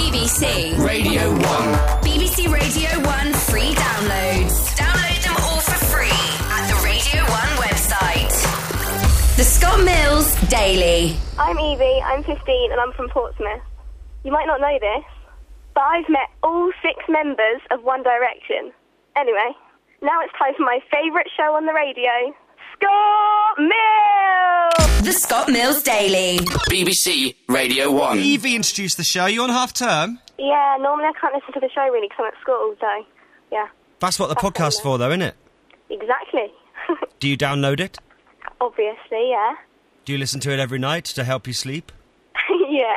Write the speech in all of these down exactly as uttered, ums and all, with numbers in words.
B B C Radio one. B B C Radio one free downloads. Download them all for free at the Radio one website. The Scott Mills Daily. I'm Evie, I'm fifteen and I'm from Portsmouth. You might not know this, but I've met all six members of One Direction. Anyway, now it's time for my favourite show on the radio, Scott Mills! The Scott Mills Daily. B B C Radio one. Evie introduced the show. You on half term? Yeah, normally I can't listen to the show really because I'm at school, so, yeah. That's what the podcast's for, though, isn't it? Exactly. Do you download it? Obviously, yeah. Do you listen to it every night to help you sleep? Yeah.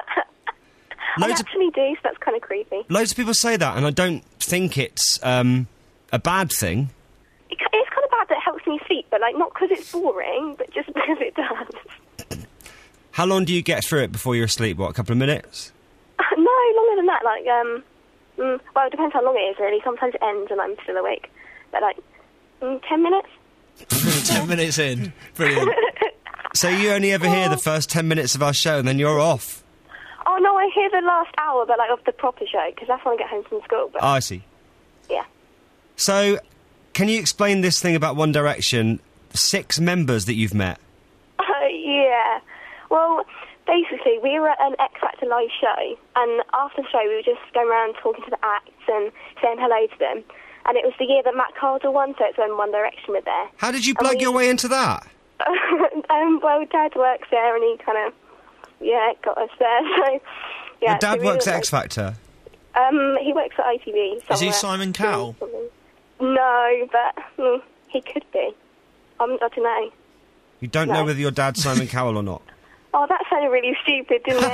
I Loads of, actually do, so that's kind of creepy. loads of people say that, and I don't think it's um, a bad thing. It, it's kind of bad that it helps me sleep, but, like, not because it's boring, but just because it does. How long do you get through it before you're asleep? What, a couple of minutes? No, longer than that. Like, um, mm, well, it depends how long it is, really. Sometimes it ends and I'm still awake. But, like, mm, ten minutes? Ten minutes in. Brilliant. So you only ever hear the first ten minutes of our show, and then you're off? Oh, no, I hear the last hour, but, like, of the proper show, because that's when I get home from school. But, Oh, I see. yeah. So, can you explain this thing about One Direction? Six members that you've met. Oh, yeah. Well, basically, we were at an X Factor live show, and after the show, we were just going around talking to the acts and saying hello to them. And it was the year that Matt Cardle won, so it's when One Direction were there. How did you And plug we- your way into that? um, well, Dad works there, and he kind of, yeah, got us there. So, yeah. Your dad so we works were, at like- X Factor. Um, he works at I T V. Is he somewhere. Simon Cowell? No, but mm, he could be. Um, I don't know. You don't No. know whether your dad's Simon Cowell or not. Oh, that sounded really stupid, didn't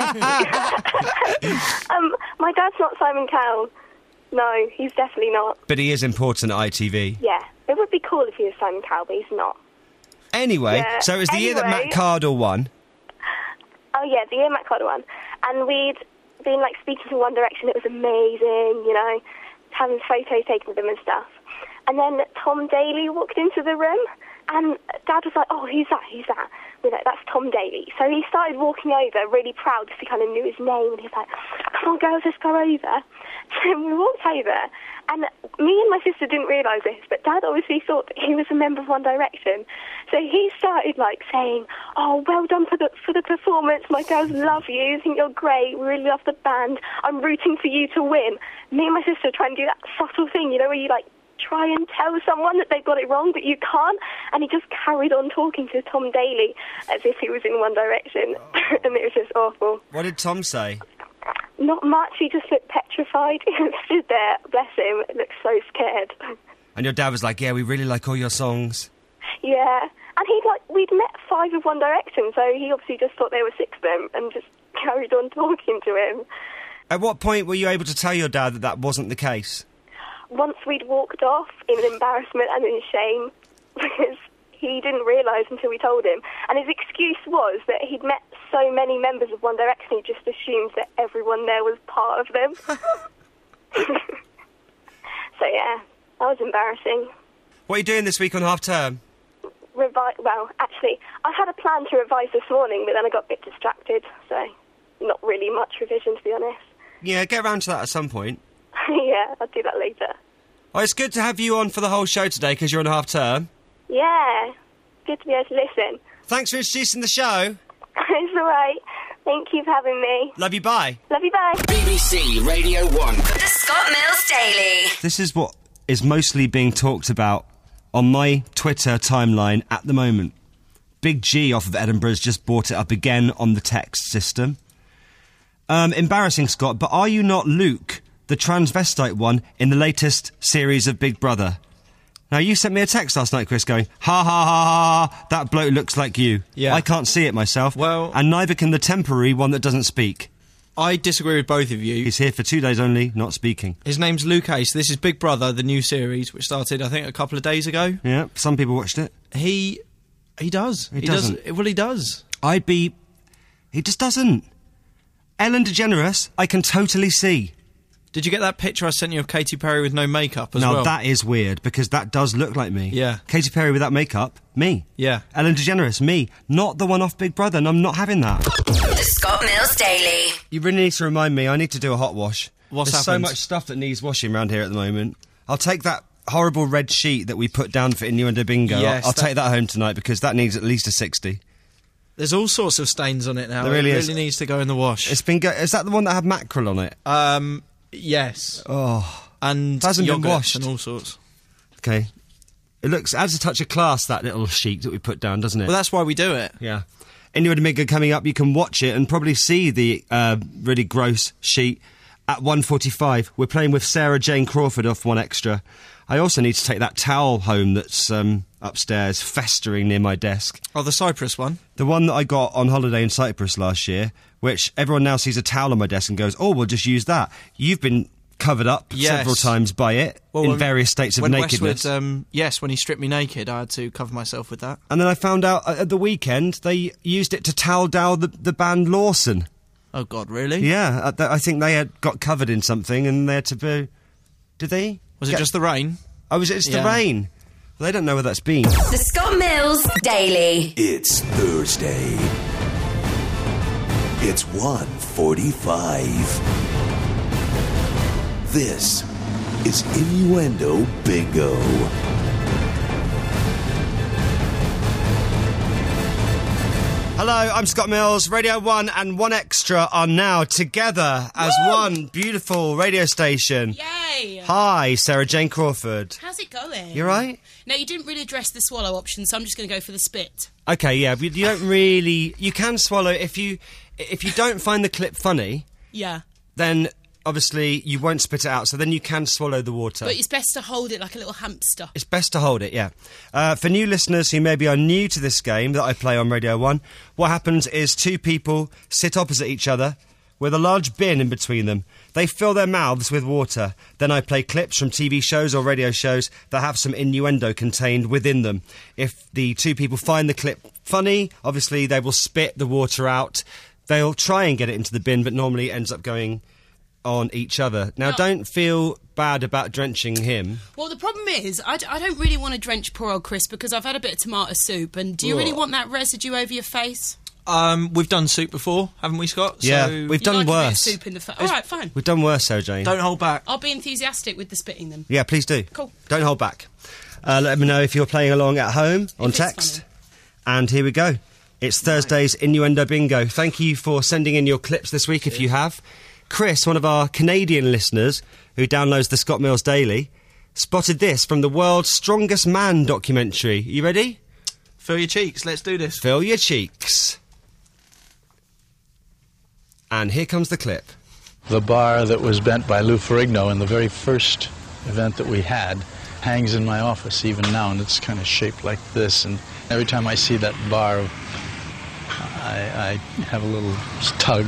it? um, my dad's not Simon Cowell. No, he's definitely not. But he is important at I T V. Yeah, it would be cool if he was Simon Cowell, but he's not. Anyway, Yeah. so it was the year that Anyway. Matt Cardle won. Oh yeah, the year Matt Cardle won, and we'd been like speaking to One Direction. It was amazing, you know, having photos taken with them and stuff. And then Tom Daley walked into the room, and Dad was like, "Oh, who's that? Who's that?" We're like, "That's Tom Daley." So he started walking over, really proud because he kind of knew his name, and he was like, "Come on, girls, let's go over." So we walked over, and me and my sister didn't realise this, but Dad obviously thought that he was a member of One Direction. So he started like saying, "Oh, well done for the for the performance. My girls love you. I think you're great. We really love the band. I'm rooting for you to win." Me and my sister try and do that subtle thing, you know, where you like try and tell someone that they've got it wrong, but you can't. And he just carried on talking to Tom Daley as if he was in One Direction, and it was just awful. What did Tom say? Not much. He just looked petrified. He stood there, bless him, looked so scared. And your dad was like, yeah, we really like all your songs. Yeah, and he'd like we'd met five of One Direction, so he obviously just thought there were six of them, and just carried on talking to him. At what point were you able to tell your dad that that wasn't the case? Once we'd walked off in embarrassment and in shame, because he didn't realise until we told him. And his excuse was that he'd met so many members of One Direction, he just assumed that everyone there was part of them. So yeah, that was embarrassing. What are you doing this week on half term? Revi- well, actually, I had a plan to revise this morning, but then I got a bit distracted, so not really much revision, to be honest. Yeah, get around to that at some point. Yeah, I'll do that later. Oh, it's good to have you on for the whole show today because you're on half term. Yeah, good to be able to listen. Thanks for introducing the show. It's all right. Thank you for having me. Love you, bye. Love you, bye. B B C Radio one. The Scott Mills Daily. This is what is mostly being talked about on my Twitter timeline at the moment. Big G off of Edinburgh's just brought it up again on the text system. Um, embarrassing, Scott, but are you not Luke, the transvestite one, in the latest series of Big Brother? Now, you sent me a text last night, Chris, going, ha, ha, ha, ha, ha, that bloke looks like you. Yeah. I can't see it myself. Well- And neither can the temporary one that doesn't speak. I disagree with both of you. He's here for two days only, not speaking. His name's Luke Ace. This is Big Brother, the new series, which started, I think, a couple of days ago. Yeah, some people watched it. He... He does. He does. doesn't. Well, he does. I'd be... He just doesn't. Ellen DeGeneres, I can totally see. Did you get that picture I sent you of Katy Perry with no makeup as now, well? that is weird, because that does look like me. Yeah. Katy Perry without makeup, me. Yeah. Ellen DeGeneres, me. Not the one off Big Brother, and I'm not having that. The Scott Mills Daily. You really need to remind me, I need to do a hot wash. What's There's happened? so much stuff that needs washing around here at the moment. I'll take that horrible red sheet that we put down for Innuendo Bingo. Yes, I'll, I'll that- take that home tonight, because that needs at least a sixty. There's all sorts of stains on it now. There really it is. really needs to go in the wash. It's been go- Is that the one that had mackerel on it? Um, yes. Oh, And It hasn't been yogurt washed. and all sorts. okay. It looks, adds a touch of class, that little sheet that we put down, doesn't it? Well, that's why we do it. Yeah. Innuendo Bingo coming up, you can watch it and probably see the uh, really gross sheet at one forty-five. We're playing with Sarah Jane Crawford off One Extra. I also need to take that towel home that's um, upstairs, festering near my desk. Oh, the Cyprus one. The one that I got on holiday in Cyprus last year, which everyone now sees a towel on my desk and goes, oh, we'll just use that. You've been covered up Yes. several times by it in when- various states of when nakedness. Westwood, um, yes, when he stripped me naked, I had to cover myself with that. And then I found out uh, at the weekend they used it to towel down the, the band Lawson. Oh, God, really? Yeah, uh, th- I think they had got covered in something and they had to be... Did they? Was it Get- just the rain? Oh, was it it's the Yeah. rain? Well, they don't know where that's been. The Scott Mills Daily. It's Thursday. It's one forty-five. This is Innuendo Bingo. Hello, I'm Scott Mills. Radio one and One Extra are now together as one beautiful radio station. Yay! Hi, Sarah Jane Crawford. How's it going? You right? No, you didn't really address the swallow option, so I'm just going to go for the spit. Okay, yeah, but you don't really... You can swallow if you... If you don't find the clip funny, Yeah. then obviously you won't spit it out, so then you can swallow the water. But it's best to hold it like a little hamster. It's best to hold it, yeah. Uh, for new listeners who maybe are new to this game that I play on Radio one, what happens is two people sit opposite each other with a large bin in between them. They fill their mouths with water. Then I play clips from T V shows or radio shows that have some innuendo contained within them. If the two people find the clip funny, obviously they will spit the water out. They'll try and get it into the bin, but normally it ends up going on each other. Now, No. don't feel bad about drenching him. Well, the problem is, I, d- I don't really want to drench poor old Chris because I've had a bit of tomato soup, and do you really Ugh. want that residue over your face? Um, we've done soup before, haven't we, Scott? Yeah, So we've You done like a bit of worse. soup in the face. All right, fine. We've done worse, Sarah Jane. don't hold back. I'll be enthusiastic with the spitting then. Yeah, please do. Cool. Don't hold back. Uh, let me know if you're playing along at home on it's text. funny. And here we go. It's Thursday's Innuendo Bingo. Thank you for sending in your clips this week if you have. Chris, one of our Canadian listeners who downloads the Scott Mills Daily, spotted this from the World's Strongest Man documentary. You ready? Fill your cheeks, let's do this. Fill your cheeks. And here comes the clip. The bar that was bent by Lou Ferrigno in the very first event that we had hangs in my office even now, and it's kind of shaped like this. And every time I see that bar, I, I have a little tug.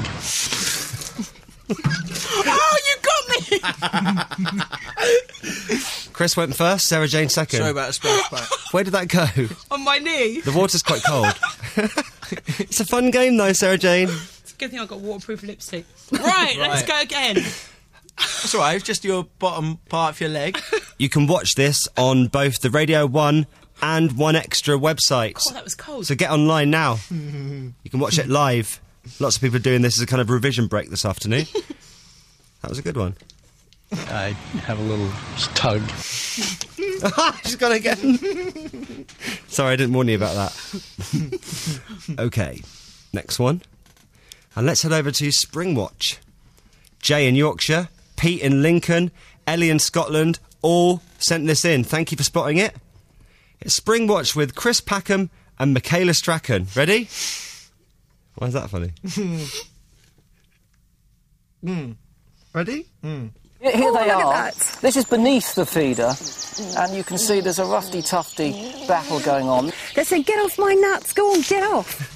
Oh, you got me! Chris went first, Sarah Jane second. Sorry about a splash back. Where did that go? On my knee. The water's quite cold. It's a fun game though, Sarah Jane. It's a good thing I've got waterproof lipstick. Right, let's Right. go again. That's all right, it's just your bottom part of your leg. You can watch this on both the Radio one and One Extra websites. Oh, that was cold. So get online now. You can watch it live. Lots of people are doing this as a kind of revision break this afternoon. That was a good one. I have a little tug. She's gone again. Sorry, I didn't warn you about that. Okay, next one. And let's head over to Springwatch. Jay in Yorkshire, Pete in Lincoln, Ellie in Scotland, all sent this in. Thank you for spotting it. It's Springwatch with Chris Packham and Michaela Strachan. Ready? Why is that funny? Mm. Ready? Here they are. This is beneath the feeder, and you can see there's a roughy-tufty battle going on. They said, get off my nuts, go on, get off.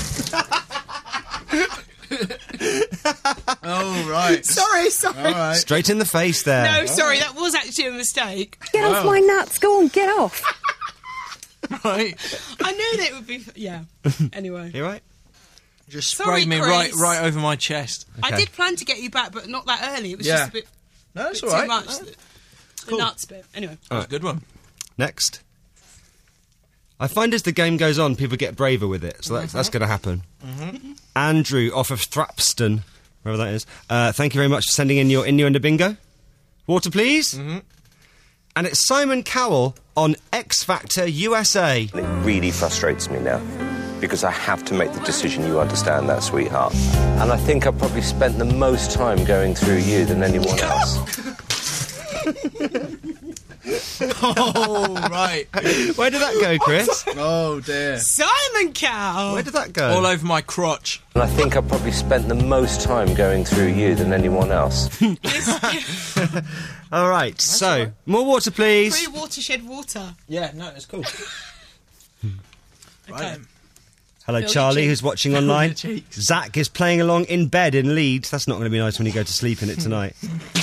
Oh, right. Sorry, sorry. All right. Straight in the face there. No, sorry, that was actually a mistake. Get off my nuts, go on, get off. Right. I knew that it would be... Yeah. Anyway. You right? Just Sorry, sprayed me Chris. right right over my chest. I Okay. did plan to get you back, but not that early. It was Yeah. just a bit... No, that's Bit all right. Too much. No. The, the cool. nuts bit. Anyway. That was a good one. Next. I find as the game goes on, people get braver with it, so that's, Mm-hmm. that's going to happen. Mm-hmm. Andrew off of Thrapston, wherever that is. Uh, thank you very much for sending in your innuendo bingo. Water, please. Mm-hmm. And it's Simon Cowell on X Factor U S A. It really frustrates me now because I have to make the decision. You understand that, sweetheart? And I think I probably spent the most time going through you than anyone else. Oh, right. Where did that go, Chris? Oh, dear. Simon Cow! Where did that go? All over my crotch. And I think I probably spent the most time going through you than anyone else. All right, so, right. more water, please. Free watershed water. Yeah, no, it's cool. Right. Okay. Hello, Feel your Charlie, cheeks. who's watching Feel online. your cheeks. Zach is playing along in bed in Leeds. That's not going to be nice when you go to sleep in it tonight.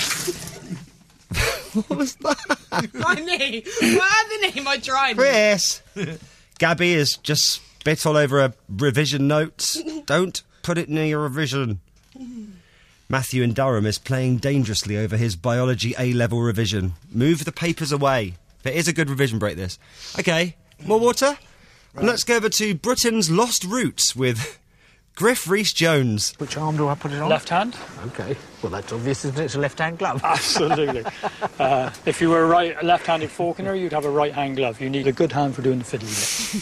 What was that? My knee. What happened? My dry knee. Chris! Gabby has just spit all over her revision notes. Don't put it near your revision. Matthew in Durham is playing dangerously over his biology A-level revision. Move the papers away. It is a good revision break, this. OK, more water? Right. Let's go over to Britain's Lost Roots with Griff Rhys-Jones. Which arm do I put it on? Left hand. OK. Well, that's obvious, isn't it? It's a left-hand glove. Absolutely. uh, if you were a right, a left-handed falconer, you'd have a right-hand glove. You need a good hand for doing the fiddly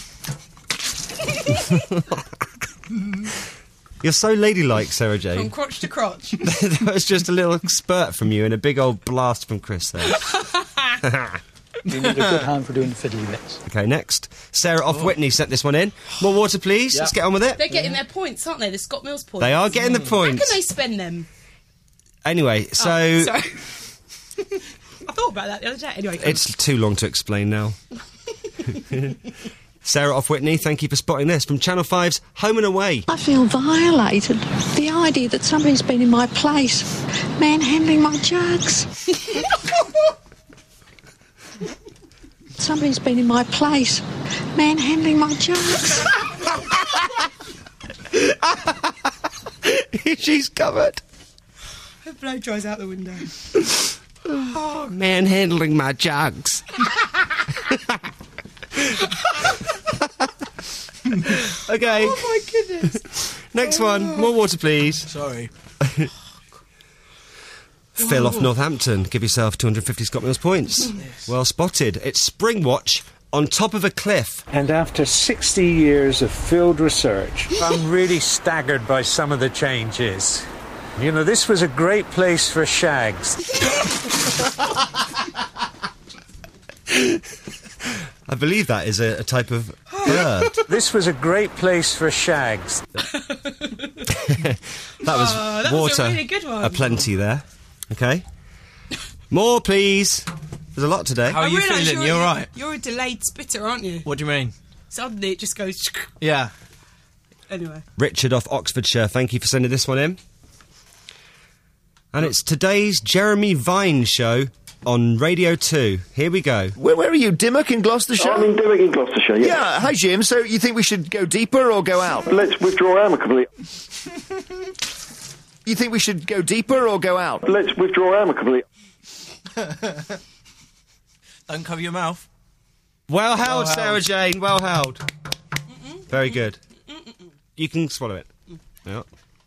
bit. You're so ladylike, Sarah Jane. From crotch to crotch. That was just a little spurt from you and a big old blast from Chris there. You need a good hand for doing the fiddly bits. OK, next. Sarah off Whitney sent this one in. More water, please. Yep. Let's get on with it. They're getting their points, aren't they? The Scott Mills points. They are getting the How points. can they spend them? Anyway, so... Oh, sorry. I thought about that the other day. Anyway, come It's too long to explain now. Sarah off Whitney, thank you for spotting this from Channel five's Home and Away. I feel violated. The idea that somebody's been in my place, manhandling my jugs. Somebody's been in my place, manhandling my jugs. She's covered. Her blow dries out the window. Oh, manhandling my jugs. Okay. Oh my goodness. Next one. More water, please. Sorry. Phil off Northampton. Give yourself two hundred fifty Scott Mills points. Well spotted. It's Springwatch on top of a cliff. And after sixty years of field research, I'm really staggered by some of the changes. You know, this was a great place for shags. I believe that is a, a type of bird. This was a great place for shags. That was Oh, that was a water. really good one. Aplenty there. Okay. More, please. There's a lot today. How are I you realise feeling? You're, You're a- right. You're a delayed spitter, aren't you? What do you mean? Suddenly it just goes... Yeah. Anyway. Richard off Oxfordshire, thank you for sending this one in. And it's today's Jeremy Vine show on Radio two. Here we go. Where, where are you, Dimmock in Gloucestershire? I'm in Dimmock in Gloucestershire, yeah. Yeah, hi Jim. So you think we should go deeper or go out? Let's withdraw amicably. You think we should go deeper or go out? Let's withdraw amicably. Don't cover your mouth. Well held, Well Sarah held. Jane, well held. Very good. You can swallow it. Yeah.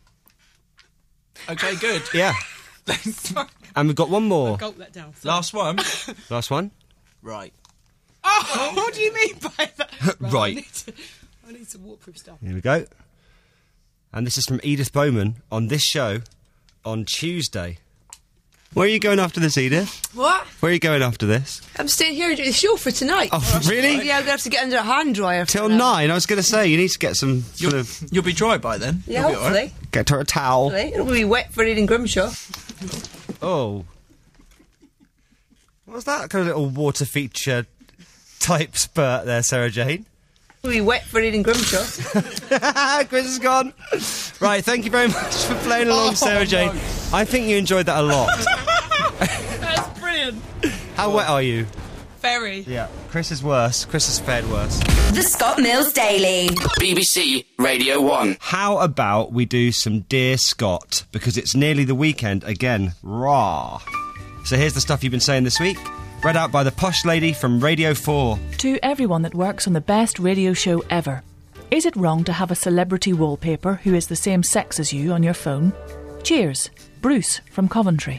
Okay, good. Yeah. And we've got one more. Gulp that down. Last one. Last one. Right. Oh, what do you mean by that? Right. I need, to, I need some waterproof stuff. Here we go. And this is from Edith Bowman on this show on Tuesday. Where are you going after this, Edith? What? Where are you going after this? I'm staying here and doing the show for tonight. Oh, really? Yeah, I'm going to have to get under a hand dryer. Till nine? I was going to say, you need to get some sort You'll, of... you'll be dry by then. Yeah, You'll be hopefully. all right. Get her a towel. Hopefully. It'll be wet for Reading Grimshaw. Oh. What was that kind of little water feature type spurt there, Sarah Jane? It'll be wet for Reading Grimshaw. Chris is gone. Right, thank you very much for playing along, Oh, Sarah Jane. no. I think you enjoyed that a lot. That's brilliant. How wet are you? Very. Yeah. Chris is worse. Chris has fared worse. The Scott Mills Daily. B B C Radio one. How about we do some Dear Scott? Because it's nearly the weekend again. Rah. So here's the stuff you've been saying this week, read out by the posh lady from Radio four. To everyone that works on the best radio show ever, is it wrong to have a celebrity wallpaper who is the same sex as you on your phone? Cheers, Bruce from Coventry.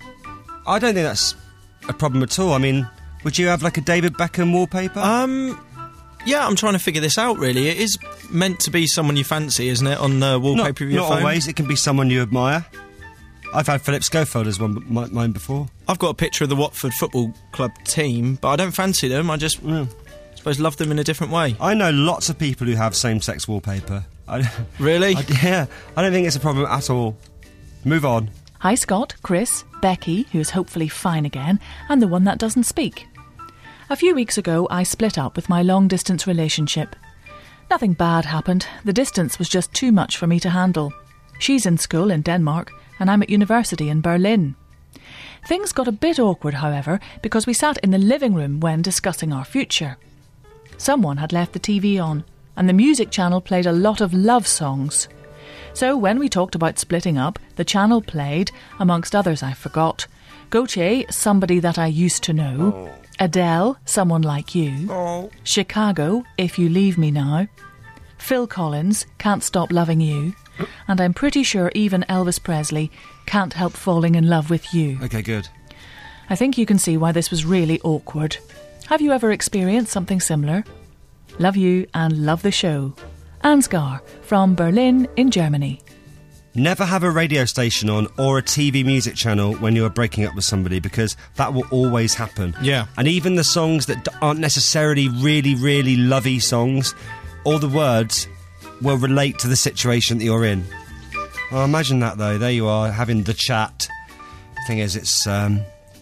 I don't think that's a problem at all. I mean, would you have like a David Beckham wallpaper? Um, yeah, I'm trying to figure this out, really. It is meant to be someone you fancy, isn't it, on the wallpaper not, of your not phone? Not always. It can be someone you admire. I've had Philip Schofield as one m- mine before. I've got a picture of the Watford Football Club team, but I don't fancy them. I just, mm. I suppose, love them in a different way. I know lots of people who have same-sex wallpaper. I, really? I, yeah. I don't think it's a problem at all. Move on. Hi, Scott, Chris, Becky, who is hopefully fine again, and the one that doesn't speak. A few weeks ago, I split up with my long-distance relationship. Nothing bad happened. The distance was just too much for me to handle. She's in school in Denmark, and I'm at university in Berlin. Things got a bit awkward, however, because we sat in the living room when discussing our future. Someone had left the T V on, and the music channel played a lot of love songs. So when we talked about splitting up, the channel played, amongst others I forgot, Gautier, Somebody That I Used to Know, oh. Adele, Someone Like You, oh. Chicago, If You Leave Me Now, Phil Collins, Can't Stop Loving You, and I'm pretty sure even Elvis Presley, Can't Help Falling in Love with You. Okay, good. I think you can see why this was really awkward. Have you ever experienced something similar? Love you and love the show. Ansgar from Berlin in Germany. Never have a radio station on or a T V music channel when you are breaking up with somebody, because that will always happen. Yeah. And even the songs that aren't necessarily really, really lovey songs, all the words will relate to the situation that you're in. Well, imagine that, though. There you are, having the chat. Thing is, it's... Um,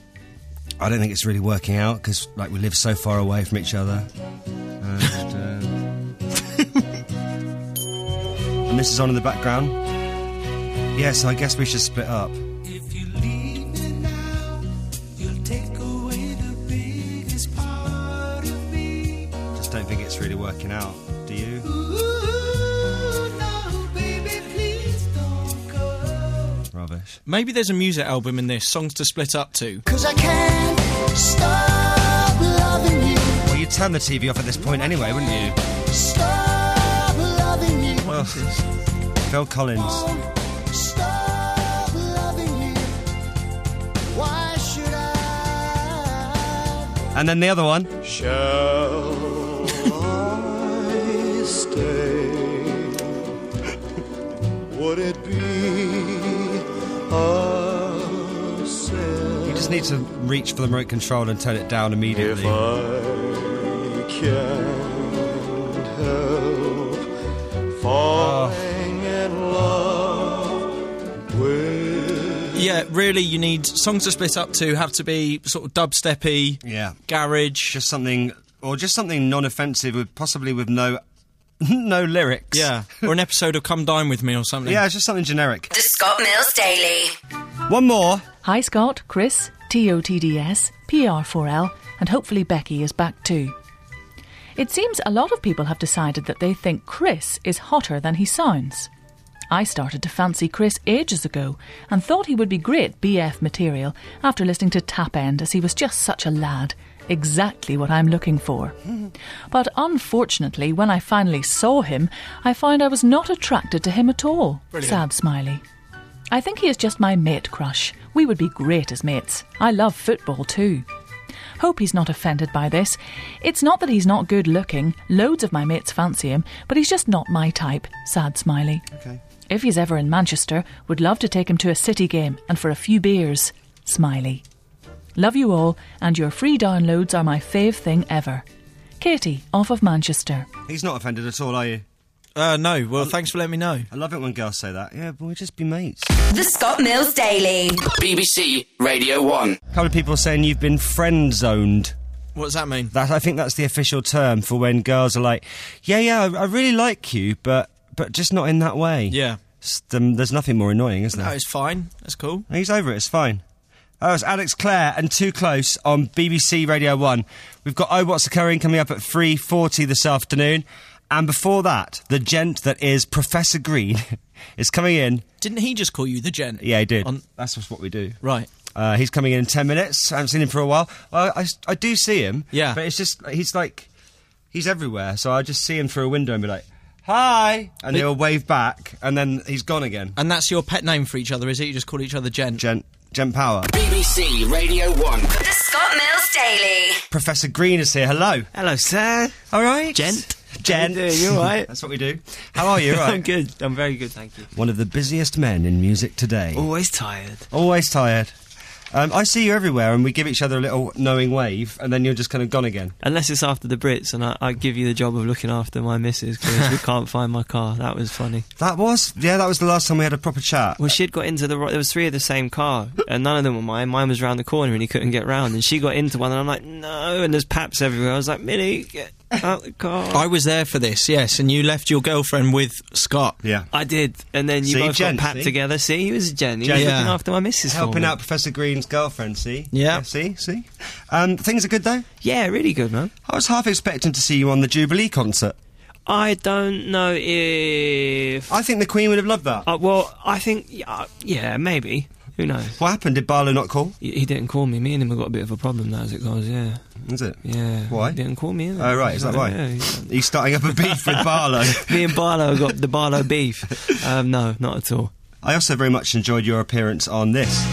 I don't think it's really working out, because like, we live so far away from each other. And... Uh, and this is on in the background. Yes, I guess we should split up. If you leave me now, you'll take away the biggest part of me. Just don't think it's really working out, do you? Ooh, no, baby, please don't go. Rubbish. Maybe there's a music album in this, songs to split up to. 'Cause I can't stop loving you. Well, you'd turn the T V off at this point anyway, wouldn't you? Stop loving you. Well, Phil Collins. Stop loving you. Why should I? And then the other one. Shall I stay? Would it be a sin? You just need to reach for the remote control and turn it down immediately. If I can't help falling oh. in love with... Yeah, really, you need songs to split up to have to be sort of dubsteppy, yeah, garage, just something, or just something non-offensive, with possibly with no, no lyrics. Yeah, or an episode of Come Dine With Me or something. Yeah, it's just something generic. The Scott Mills Daily. One more. Hi, Scott, Chris, T O T D S, P R four L, and hopefully Becky is back too. It seems a lot of people have decided that they think Chris is hotter than he sounds. I started to fancy Chris ages ago and thought he would be great B F material after listening to Tap End, as he was just such a lad. Exactly what I'm looking for. But unfortunately, when I finally saw him, I found I was not attracted to him at all. Brilliant. Sad smiley. I think he is just my mate crush. We would be great as mates. I love football too. Hope he's not offended by this. It's not that he's not good looking. Loads of my mates fancy him, but he's just not my type. Sad smiley. Okay. If he's ever in Manchester, would love to take him to a City game and for a few beers. Smiley. Love you all, and your free downloads are my fave thing ever. Katie, off of Manchester. He's not offended at all, are you? Uh, no. Well, thanks for letting me know. I love it when girls say that. Yeah, but we'll just be mates. The Scott Mills Daily. B B C Radio one. A couple of people saying you've been friend-zoned. What does that mean? That, I think that's the official term for when girls are like, yeah, yeah, I, I really like you, but but just not in that way. Yeah. Um, there's nothing more annoying, is there? No, it's fine. That's cool. He's over it, it's fine. Oh, it's Alex Clare and Too Close on B B C Radio one. We've got Oh, What's Occurring coming up at three forty this afternoon. And before that, the gent that is Professor Green is coming in. Didn't he just call you the gent? Yeah, he did. On... That's just what we do. Right. Uh, he's coming in in ten minutes. I haven't seen him for a while. Well, I, I do see him. Yeah. But it's just, he's like, he's everywhere. So I just see him through a window and be like, hi! And It- he'll wave back, and then he's gone again. And that's your pet name for each other, is it? You just call each other Gent? Gent. Gent Power. B B C Radio one. The Scott Mills Daily. Professor Green is here. Hello. Hello, sir. All right. Gent. Gent. How you doing? You all right? That's what we do. How are you? All right. I'm good. I'm very good, thank you. One of the busiest men in music today. Always tired. Always tired. Um, I see you everywhere, and we give each other a little knowing wave, and then you're just kind of gone again. Unless it's after the Brits, and I, I give you the job of looking after my missus because we can't find my car. That was funny. That was? Yeah, that was the last time we had a proper chat. Well, she'd got into the... ro- There was three of the same car, and none of them were mine. Mine was round the corner, and he couldn't get round. And she got into one, and I'm like, no, and there's paps everywhere. I was like, Millie, get out the car. I was there for this, yes, and you left your girlfriend with Scott. Yeah. I did, and then you See, both gent, got papped see? together. See, he was a gent. He Gent. was Yeah. looking after my missus for Helping me. out Professor Green's girlfriend, see? Yeah. See? See? Um, things are good, though? Yeah, really good, man. I was half expecting to see you on the Jubilee concert. I don't know if... I think the Queen would have loved that. Uh, well, I think... Yeah, yeah, maybe. Who knows? What happened? Did Barlow not call? He, he didn't call me. Me and him have got a bit of a problem now as it goes, yeah. Is it? Yeah. Why? He didn't call me either. Oh, right, is that right? Yeah, he- He's starting up a beef with Barlow. me and Barlow have got the Barlow beef. Um, no, not at all. I also very much enjoyed your appearance on this.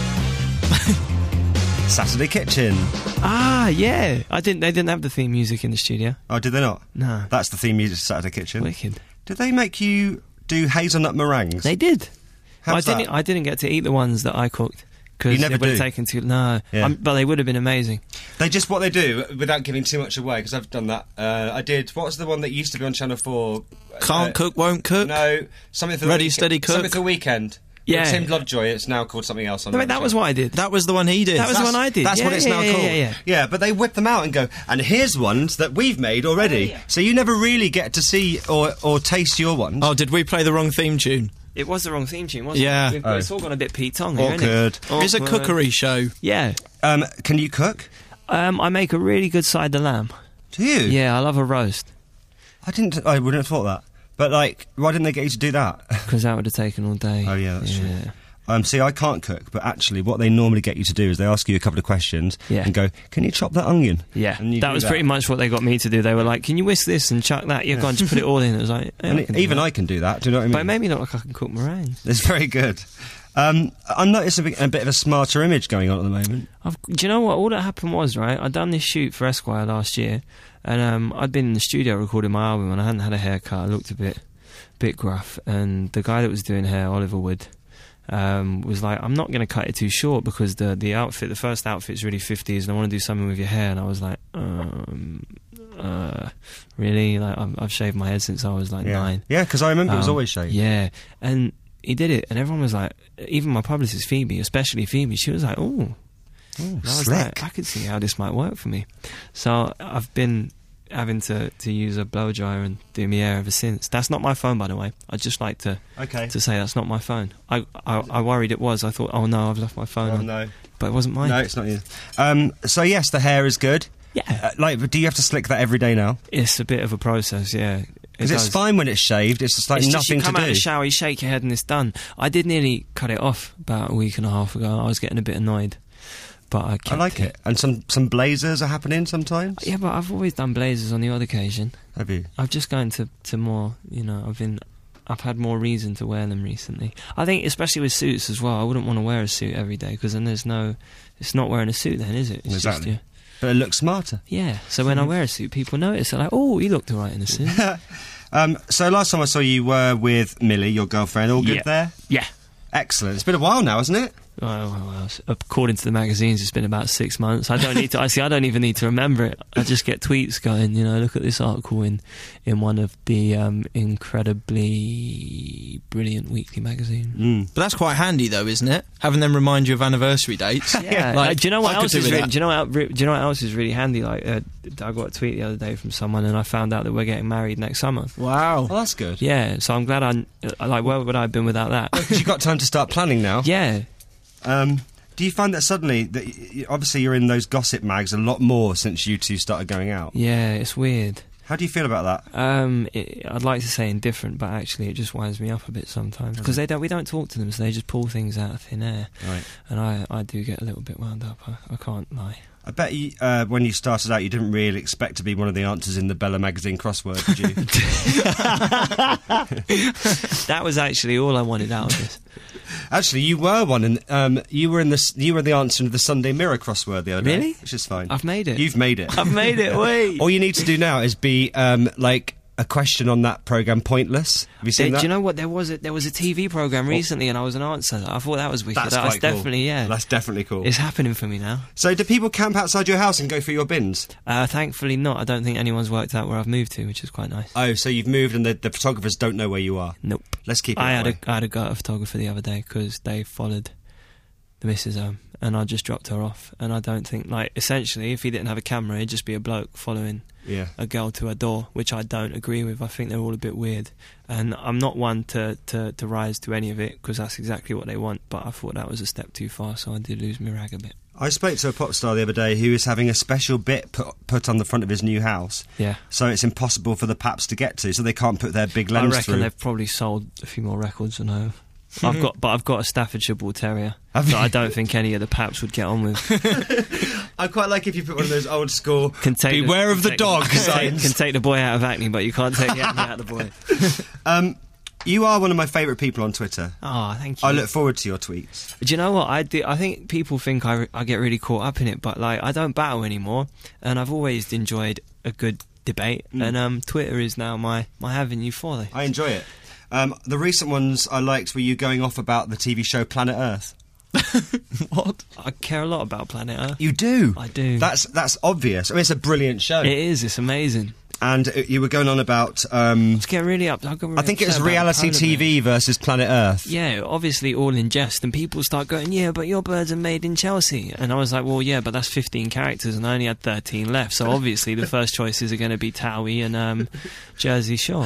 Saturday Kitchen. Ah, yeah. I didn't. They didn't have the theme music in the studio. Oh, did they not? No. That's the theme music to Saturday Kitchen. Wicked. Did they make you do hazelnut meringues? They did. How's I didn't. that? I didn't get to eat the ones that I cooked because You never it would have do? taken too. No, Yeah. um, but they would have been amazing. They just, what they do, without giving too much away, because I've done that, uh, I did, what was the one that used to be on Channel four? Can't Uh, cook, won't cook? No, something for the Ready, weekend. steady, cook? Something for the weekend. Yeah. With Tim Lovejoy, it's now called something else. On No, wait, that that was show. what I did. That was the one he did. That was the That's- one I did. That's Yeah, what it's yeah, now yeah, called. yeah, yeah. but they whip them out and go, and here's ones that we've made already. So you never really get to see or, or taste your ones. Oh, did we play the wrong theme tune? It was the wrong theme tune, wasn't Yeah. it? We've- Oh. It's all gone a bit Pete Tong here, isn't Awkward. it? It's a Awkward. cookery show. Yeah. Um, can you cook? Um, I make a really good side of lamb. Do you? Yeah, I love a roast I didn't, I wouldn't have thought that. But, like, why didn't they get you to do that? because that would have taken all day. Oh, yeah, that's yeah. true. Um, see, I can't cook, but actually what they normally get you to do is they ask you a couple of questions Yeah. and go, can you chop that onion? Yeah, And you that do was pretty much what they got me to do. They were like, "Can you whisk this and chuck that? Yeah, go on, just put it all in." It was like, yeah, And I it- can do even that. I can do that, do you know what I mean? But it made me look like I can cook meringues. It's very good. Um, I'm noticing a bit, a bit of a smarter image going on at the moment. I've, do you know what? All that happened was, right, I'd done this shoot for Esquire last year, and um, I'd been in the studio recording my album, and I hadn't had a haircut. I looked a bit, bit gruff, and the guy that was doing hair, Oliver Wood, um, was like, "I'm not going to cut it too short because the the outfit, the first outfit's really fifties, and I want to do something with your hair." And I was like, um, uh, "Really? Like, I've, I've shaved my head since I was like Yeah. nine." Yeah, because I remember it was Um, always shaved. Yeah, and he did it, and everyone was like, even my publicist Phoebe, especially Phoebe, she was like, "Oh." And I was slick. like, I could see how this might work for me. So I've been having to, to use a blow dryer and do my hair ever since. That's not my phone, by the way. I'd just like to Okay. to say that's not my phone. I, I I worried it was. I thought, oh no, I've left my phone Oh, on. no. But it wasn't mine. No, it's not you. Um, so, yes, the hair is good. Yeah. Uh, like, but do you have to slick that every day now? It's a bit of a process, yeah. It Because it's does. fine when it's shaved, it's just like It's nothing just you come to out do. of the shower, you shake your head and it's done. I did nearly cut it off about a week and a half ago. I was getting a bit annoyed. But I kept I like it. And some, some blazers are happening sometimes? Yeah, but I've always done blazers on the odd occasion. Have you? I've just gone to, to more, you know, I've been, I've had more reason to wear them recently. I think, especially with suits as well, I wouldn't want to wear a suit every day because then there's no, it's not wearing a suit then, is it? It's Exactly. Just, But it looks smarter. yeah. yeah. So when I wear a suit, people notice. They're like, oh, you looked all right in a suit. Um, so last time I saw you were with Millie, your girlfriend. All good Yeah. there? Yeah. Excellent. It's been a while now, hasn't it? Oh, well, well, according to the magazines, it's been about six months. I don't need to. I see. I don't even need to remember it. I just get tweets going. You know, look at this article in in one of the um, incredibly brilliant weekly magazines. Mm. But that's quite handy, though, isn't it? Having them remind you of anniversary dates. Yeah. Like, Uh, do you know what I could else do is with really, that. do you know what, el- re- do you know what else is really handy? Like, uh, I got a tweet the other day from someone, and I found out that we're getting married next summer. Wow. Well, that's good. Yeah. So I'm glad I uh, like. Where would I have been without that? Because you've got time to start planning now. Yeah. Um, do you find that suddenly, that y- y- obviously you're in those gossip mags a lot more since you two started going out? Yeah. It's weird. How do you feel about that? Um, it, I'd like to say indifferent, but actually it just winds me up a bit sometimes because they don't. We don't talk to them, so they just pull things out of thin air. Right. And I, I do get a little bit wound up. I, I can't lie. I bet you, uh, when you started out, you didn't really expect to be one of the answers in the Bella magazine crossword, did you? That was actually all I wanted out of this. Actually, you were one, and um, you were in the s- you were the answer to the Sunday Mirror crossword the other day, Really? which is fine. I've made it. You've made it. I've made it. Wait. All you need to do now is be um, like a question on that program, Pointless. Have you seen There- that? Do you know what? There was a there was a T V program recently, and I was an answer. I thought that was wicked. That's that was quite cool. definitely yeah. That's definitely cool. It's happening for me now. So, do people camp outside your house and go through your bins? Uh, thankfully not. I don't think anyone's worked out where I've moved to, which is quite nice. Oh, so you've moved and the, the photographers don't know where you are? Nope. Let's keep it I that had way. a I had a go at a photographer the other day because they followed the missus home, and I just dropped her off. And I don't think, like, essentially, if he didn't have a camera, it'd just be a bloke following Yeah. a girl to her door, which I don't agree with. I think they're all a bit weird, and I'm not one to to, to rise to any of it because that's exactly what they want. But I thought that was a step too far, so I did lose my rag a bit. I spoke to a pop star the other day who is having a special bit put, put on the front of his new house. Yeah. So it's impossible for the paps to get to, so they can't put their big I lens reckon through. they've probably sold a few more records than I have. I've got, but I've got a Staffordshire Bull Terrier Have that you? I don't think any of the paps would get on with. I quite like if you put one of those old school Can take beware the, of the take dog can take, signs. can take the boy out of acne, but you can't take the acne out of the boy. Um, you are one of my favourite people on Twitter. Oh, thank you. I look forward to your tweets. Do you know what I do? I think people think I, re- I get really caught up in it, but like I don't battle anymore, and I've always enjoyed a good debate, Mm. and um, Twitter is now my my avenue for it. I enjoy it. Um, the recent ones I liked were you going off about the T V show Planet Earth. What? I care a lot about Planet Earth. You do? I do. That's that's obvious. I mean, it's a brilliant show. It is. It's amazing. And uh, you were going on about... Um, Let's get really up. I, got really I think it was upset about reality polar T V versus Planet Earth. Yeah, obviously all in jest, and people start going, yeah, but your birds are made in Chelsea. And I was like, well, yeah, but that's fifteen characters, and I only had thirteen left, so obviously the first choices are going to be Towie and um, Jersey Shore.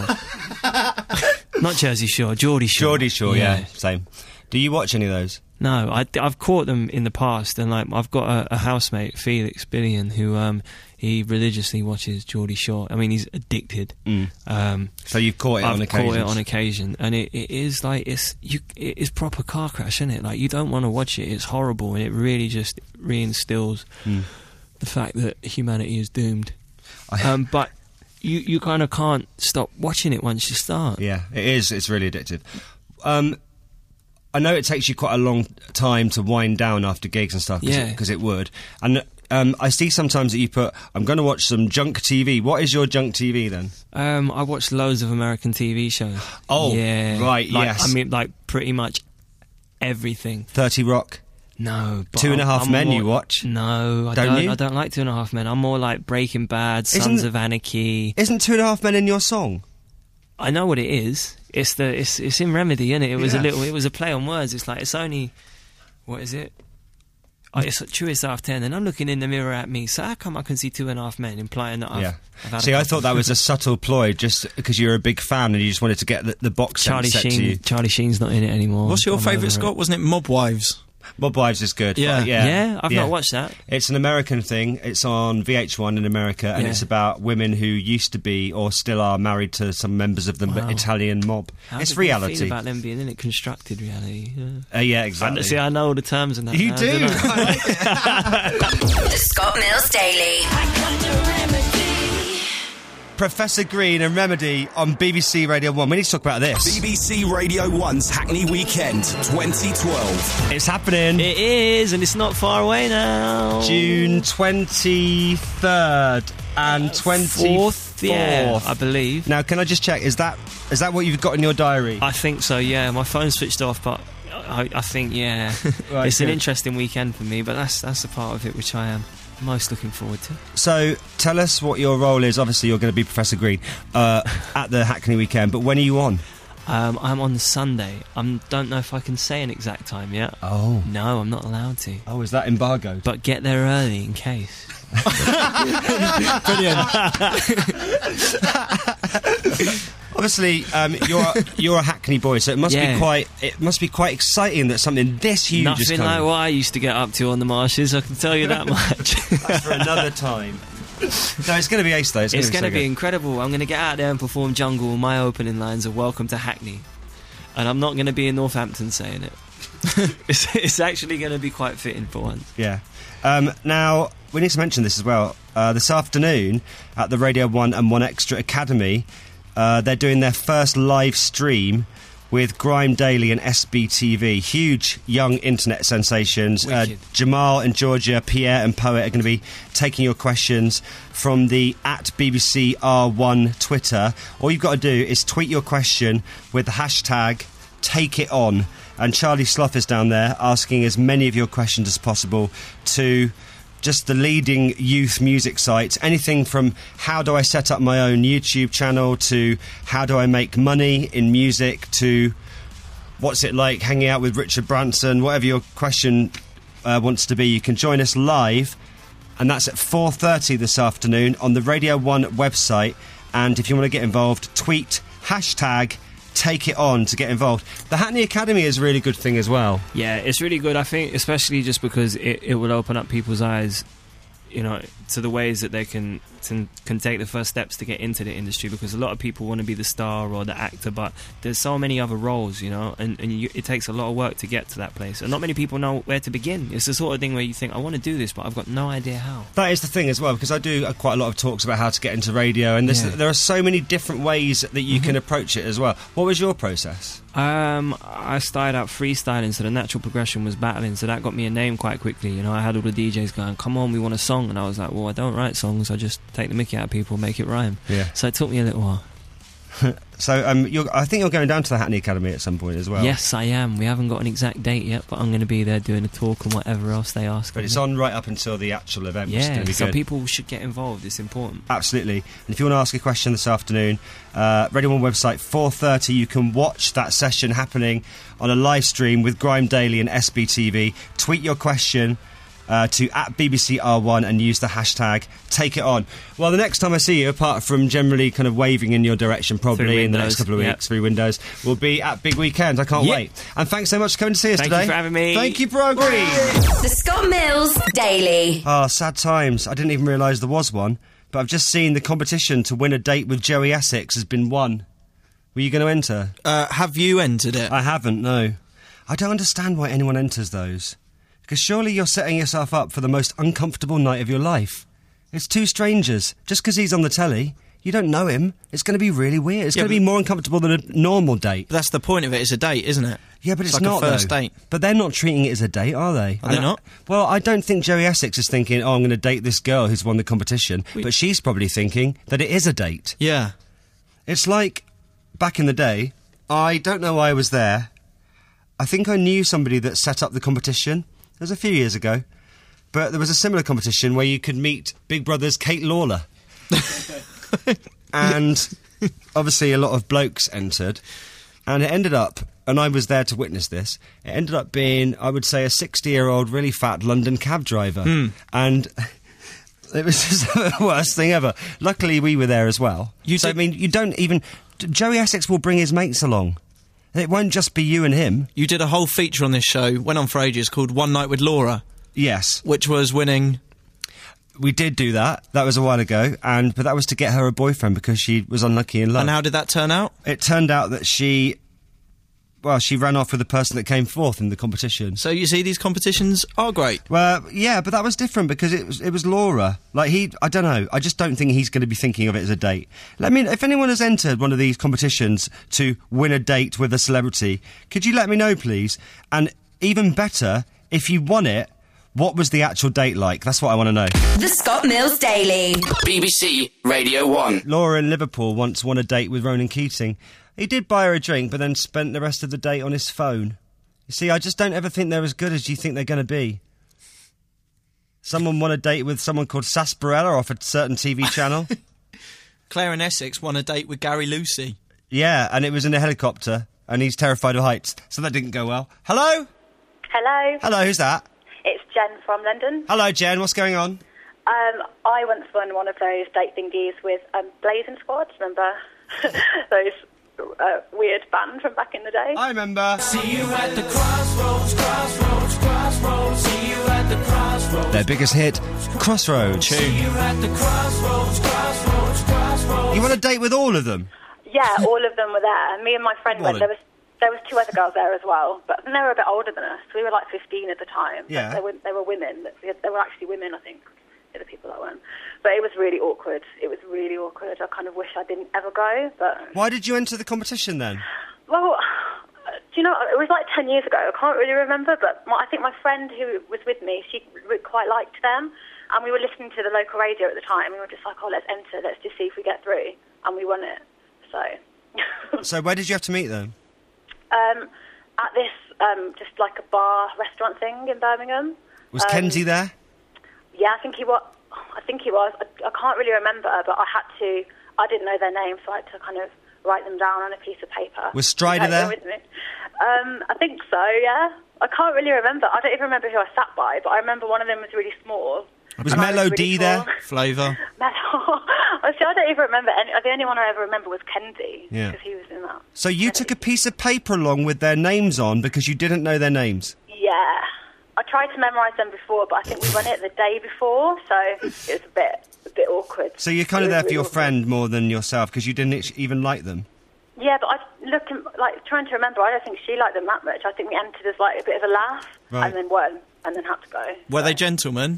Not Jersey Shore, Geordie Shore. Geordie Shore, yeah. yeah, same. Do you watch any of those? No, I, I've caught them in the past, and like I've got a, a housemate, Felix Billion, who um, he religiously watches Geordie Shore. I mean, he's addicted. Mm. Um, so you've caught it I've on occasion. caught it on occasion, and it, it is like it's you. It is proper car crash, isn't it? Like you don't want to watch it. It's horrible, and it really just reinstills Mm. the fact that humanity is doomed. um, but you you kind of can't stop watching it once you start. Yeah, it is. It's really addictive. Um, I know it takes you quite a long time to wind down after gigs and stuff, Yeah. because it, it would. And um, I see sometimes that you put, I'm going to watch some junk T V. What is your junk T V then? Um, I watch loads of American T V shows. Oh, yeah, right, like, yes. I mean, like pretty much everything. thirty Rock? No, but Two and a I'm- Half I'm Men more- you watch? No, I Don't don't. you? I don't like Two and a Half Men. I'm more like Breaking Bad, Sons Isn't- of Anarchy. Isn't Two and a Half Men in your song? I know what it is. It's the it's it's in Remedy, isn't it? It was Yeah. a little. It was a play on words. It's like it's only. What is it? Oh, it's true. It's half ten, and I'm looking in the mirror at me. So how come I can see Two and a Half Men, implying that I've, yeah. I've had See, a I couple thought that of- was a subtle ploy, just because you're a big fan and you just wanted to get the, the box set Charlie set to you. Sheen. Charlie Sheen's not in it anymore. What's your I'm favourite, over it. Scott? Wasn't it Mob Wives? Mob Wives is good. Yeah. yeah, Yeah, I've not watched that. It's an American thing. It's on V H one in America, and Yeah. it's about women who used to be or still are married to some members of the Wow. Italian mob. How it's did they reality. feel about them being in it? Constructed reality. Yeah, Uh, yeah, exactly. I, see, I know all the terms and that. You now, do. don't I? The Scott Mills Daily. Professor Green and Remedy on B B C Radio one. We need to talk about this. B B C Radio one's Hackney Weekend twenty twelve. It's happening. It is, and it's not far away now. June twenty-third and twenty-fourth. Yeah, I believe. Now, can I just check? Is that is that what you've got in your diary? I think so, yeah. My phone's switched off, but I, I think, yeah. Right, it's an good. interesting weekend for me, but that's that's a part of it which I am most looking forward to. So, tell us what your role is. Obviously, you're going to be Professor Green uh, at the Hackney Weekend, but when are you on? Um, I'm on Sunday. I don't know if I can say an exact time yet. Oh. No, I'm not allowed to. Oh, is that embargoed? But get there early in case. Brilliant. Obviously, um, you're you're a Hackney boy, so it must Yeah. be quite it must be quite exciting that something this huge is Nothing coming. like what I used to get up to on the marshes, I can tell you that much. That's for another time. No, it's going to be ace though. It's, It's going going to to be incredible. I'm going to get out there and perform Jungle. My opening lines are "Welcome to Hackney," and I'm not going to be in Northampton saying it. it's, it's actually going to be quite fitting for once. Yeah. Um, now we need to mention this as well. Uh, this afternoon at the Radio One and One Extra Academy, uh, they're doing their first live stream with Grime Daily and S B T V. Huge young internet sensations. Uh, Jamal and Georgia, Pierre and Poet are going to be taking your questions from the at B B C R one Twitter. All you've got to do is tweet your question with the hashtag Take It On. And Charlie Sloth is down there asking as many of your questions as possible to just the leading youth music sites. Anything from how do I set up my own YouTube channel to how do I make money in music to what's it like hanging out with Richard Branson. Whatever your question uh, wants to be, you can join us live, and that's at four thirty this afternoon on the Radio one website. And if you want to get involved, tweet hashtag Take It On to get involved. The Hackney Academy is a really good thing as well. Yeah, it's really good, I think, especially just because it, it will open up people's eyes, you know, to the ways that they can to, can take the first steps to get into the industry, because a lot of people want to be the star or the actor, but there's so many other roles, you know, and, and you, it takes a lot of work to get to that place, and not many people know where to begin. It's the sort of thing where you think, I want to do this, but I've got no idea how. That is the thing as well, because I do uh, quite a lot of talks about how to get into radio, and this, Yeah. there are so many different ways that you Mm-hmm. can approach it as well. What was your process? Um, I started out freestyling, so the natural progression was battling, so that got me a name quite quickly. You know, I had all the D Js going, come on, we want a song, and I was like, well, I don't write songs, I just take the mickey out of people, make it rhyme. Yeah. So it took me a little while. So um, you're, I think you're going down to the Hackney Academy at some point as well. Yes, I am. We haven't got an exact date yet, but I'm going to be there doing a talk and whatever else they ask. But of it's me. on right up until the actual event, which is Yeah, going to be so good. people should get involved. It's important. Absolutely. And if you want to ask a question this afternoon, uh, Radio one website, four thirty, you can watch that session happening on a live stream with Grime Daily and S B T V. Tweet your question uh, to at B B C R one and use the hashtag Take It On. Well, the next time I see you, apart from generally kind of waving in your direction probably Through in the windows, next couple of yep. weeks through windows, will be at Big Weekend. I can't Yep. wait. And thanks so much for coming to see us Thank today. you for having me. Thank you, Progre. The Scott Mills Daily. Ah, sad times. I didn't even realise there was one. But I've just seen the competition to win a date with Joey Essex has been won. Were you going to enter? Uh, have you entered it? I haven't, no. I don't understand why anyone enters those. Because surely you're setting yourself up for the most uncomfortable night of your life. It's two strangers. Just because he's on the telly, you don't know him. It's going to be really weird. It's Yeah, going to be more uncomfortable than a normal date. But that's the point of it. It's a date, isn't it? Yeah, but it's, like not a first though. date. But they're not treating it as a date, are they? Are they And I- not? Well, I don't think Joey Essex is thinking, oh, I'm going to date this girl who's won the competition. But she's probably thinking that it is a date. Yeah. It's like, back in the day, I don't know why I was there. I think I knew somebody that set up the competition. It was a few years ago. But there was a similar competition where you could meet Big Brother's Kate Lawler. And obviously a lot of blokes entered. And it ended up, and I was there to witness this, it ended up being, I would say, a sixty-year-old, really fat London cab driver. Hmm. And it was just the worst thing ever. Luckily, we were there as well. You so, did- I mean, you don't even... Joey Essex will bring his mates along. It won't just be you and him. You did a whole feature on this show, went on for ages, called One Night with Laura. Yes. Which was winning... We did do that. That was a while ago, and but that was to get her a boyfriend because she was unlucky in love. And how did that turn out? It turned out that she... Well, she ran off with the person that came fourth in the competition. So you see, these competitions are great. Well, yeah, but that was different because it was it was Laura. Like he, I don't know. I just don't think he's going to be thinking of it as a date. Let me. If anyone has entered one of these competitions to win a date with a celebrity, could you let me know, please? And even better, if you won it, what was the actual date like? That's what I want to know. The Scott Mills Daily. B B C Radio one. Laura in Liverpool once won a date with Ronan Keating. He did buy her a drink, but then spent the rest of the date on his phone. You see, I just don't ever think they're as good as you think they're going to be. Someone won a date with someone called Sarsaparilla off a certain T V channel. Claire in Essex won a date with Gary Lucy. Yeah, and it was in a helicopter, and he's terrified of heights, so that didn't go well. Hello? Hello. Hello, who's that? It's Jen from London. Hello, Jen, what's going on? Um, I once won one of those date thingies with um, Blazing Squad. Remember those uh, weird band from back in the day? I remember. See you at the crossroads, crossroads, crossroads. See you at the crossroads. their biggest hit, Crossroads. You want a date with all of them? Yeah, all of them were there. Me and my friend went. There was there was two other girls there as well, but they were a bit older than us. We were like fifteen at the time. Yeah. They were, they were women. They were actually women, I think, the other people that went. But it was really awkward. It was really awkward. I kind of wish I didn't ever go, but... Why did you enter the competition then? Well, do you know, it was like ten years ago. I can't really remember, but my, I think my friend who was with me, she re- quite liked them, and we were listening to the local radio at the time, and we were just like, oh, let's enter, let's just see if we get through, and we won it, so... So where did you have to meet them? Um, at this, um, just like a bar restaurant thing in Birmingham. Was um, Kenzie there? Yeah, I think he was. I think he was. I, I can't really remember, but I had to. I didn't know their names, so I had to kind of write them down on a piece of paper. Was Strider there? With me. Um, I think so. Yeah, I can't really remember. I don't even remember who I sat by, but I remember one of them was really small. Was Melody really there? Flavour. Mellow. See, I don't even remember. Any, the only one I ever remember was Kenzie, Yeah. because he was in that. So you took a piece of paper along with their names on because you didn't know their names? Yeah. I tried to memorise them before, but I think we won it the day before, so it was a bit a bit awkward. So you're kind It of was there for really your awkward. friend more than yourself because you didn't ex- even like them? Yeah, but I looking like trying to remember. I don't think she liked them that much. I think we entered as like a bit of a laugh, Right. and then won, and then had to go. Were they gentlemen?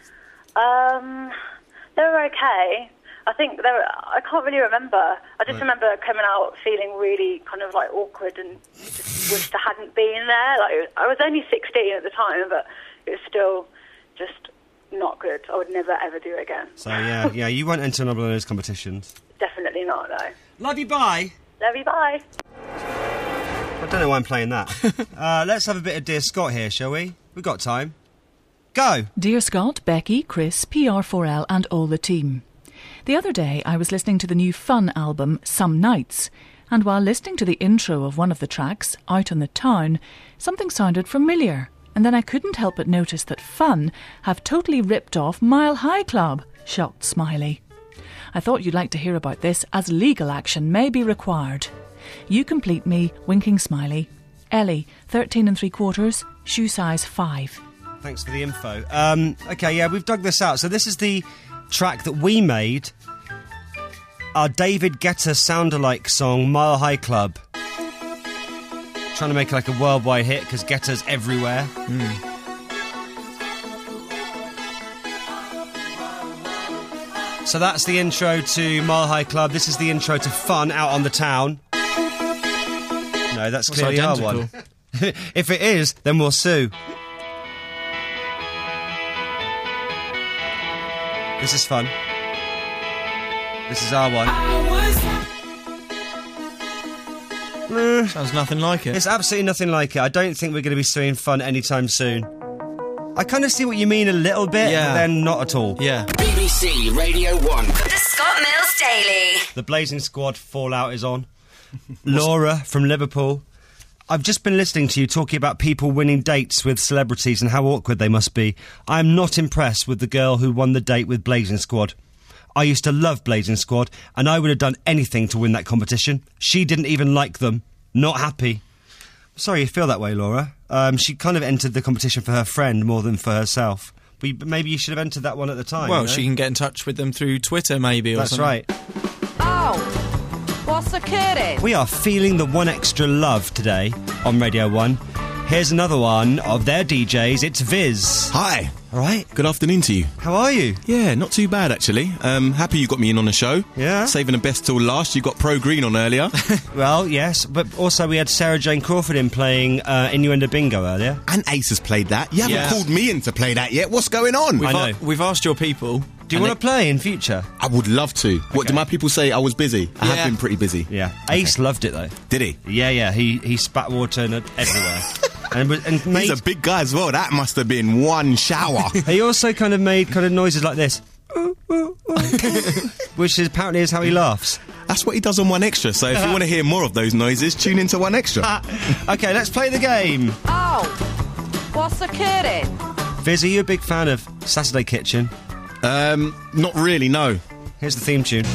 Um, they were okay. I think they were, I can't really remember. I just Right. remember coming out feeling really kind of like awkward and just wished I hadn't been there. Like I was only sixteen at the time, but it was still just not good. I would never ever do it again. So yeah, yeah, you won't enter another one of those competitions. Definitely not. No. Love you, bye. Love you. Bye. I don't know why I'm playing that. uh, let's have a bit of Dear Scott here, shall we? We've got time. Go! Dear Scott, Becky, Chris, P R four L and all the team. The other day I was listening to the new Fun album, Some Nights, and while listening to the intro of one of the tracks, Out on the Town, something sounded familiar, and then I couldn't help but notice that Fun have totally ripped off Mile High Club. Shocked Smiley. I thought you'd like to hear about this, as legal action may be required. You complete me, winking smiley. Ellie, thirteen and three quarters, shoe size five. Thanks for the info. Um, okay, yeah, we've dug this out. So this is the track that we made. Our David Guetta sound-alike song, Mile High Club. Trying to make it like a worldwide hit, because Guetta's everywhere. Mm. So that's the intro to Mile High Club. This is the intro to Fun Out on the Town. No, that's That's clearly our identical. one. If it is, then we'll sue. This is Fun. This is our one. Eh, Sounds nothing like it. It's absolutely nothing like it. I don't think we're going to be suing Fun anytime soon. I kind of see what you mean a little bit, Yeah. but then not at all. Yeah. B B C Radio one. The Scott Mills Daily. The Blazing Squad Fallout is on. Laura from Liverpool. I've just been listening to you talking about people winning dates with celebrities and how awkward they must be. I'm not impressed with the girl who won the date with Blazing Squad. I used to love Blazing Squad, and I would have done anything to win that competition. She didn't even like them. Not happy. Sorry you feel that way, Laura. Um, she kind of entered the competition for her friend more than for herself. But you- maybe you should have entered that one at the time. Well, you know? she can get in touch with them through Twitter, maybe. Or That's something. right. Oh, what's occurring? We are feeling the One Extra love today on Radio one. Here's another one of their D Js. It's Viz. Hi. All right. Good afternoon to you. How are you? Yeah, not too bad, actually. Um, happy you got me in on the show. Yeah. Saving the best till last. You got Pro Green on earlier. Well, yes, but also we had Sarah Jane Crawford in playing uh, Innuendo Bingo earlier. And Ace has played that. You haven't Yeah. called me in to play that yet. What's going on? We've, I a- know. we've asked your people. Do you and want to play in future? I would love to. What, do my people say I was busy? I Yeah. have been pretty busy. Yeah. Ace loved it, though. Did he? Yeah, yeah, he, he spat water in it everywhere. and was- and made, He's a big guy as well. That must have been one shower. he also kind of made kind of noises like this. Which is apparently is how he laughs. That's what he does on One Extra. So if you want to hear more of those noises, tune into One Extra. Okay, let's play the game. Oh, what's occurring? Viz, are you a big fan of Saturday Kitchen? Um, not really, no. Here's the theme tune.